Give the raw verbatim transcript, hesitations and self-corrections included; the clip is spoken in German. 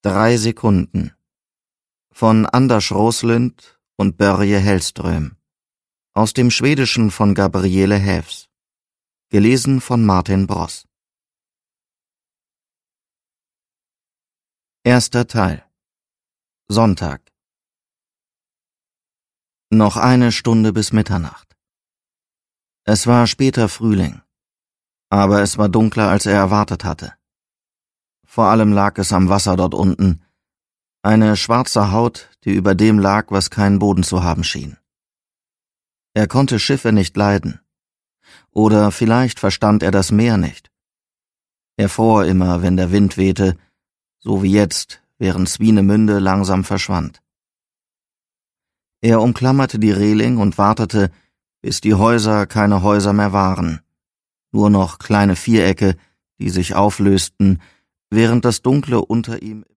Drei Sekunden von Anders Roslund und Börje Hellström. Aus dem Schwedischen von Gabriele Häfs. Gelesen von Martin Bross. Erster Teil. Sonntag. Noch eine Stunde bis Mitternacht. Es war später Frühling, aber es war dunkler, als er erwartet hatte. Vor allem lag es am Wasser dort unten, eine schwarze Haut, die über dem lag, was keinen Boden zu haben schien. Er konnte Schiffe nicht leiden. Oder vielleicht verstand er das Meer nicht. Er fror immer, wenn der Wind wehte, so wie jetzt, während Swinemünde langsam verschwand. Er umklammerte die Reling und wartete, bis die Häuser keine Häuser mehr waren, nur noch kleine Vierecke, die sich auflösten, während das Dunkle unter ihm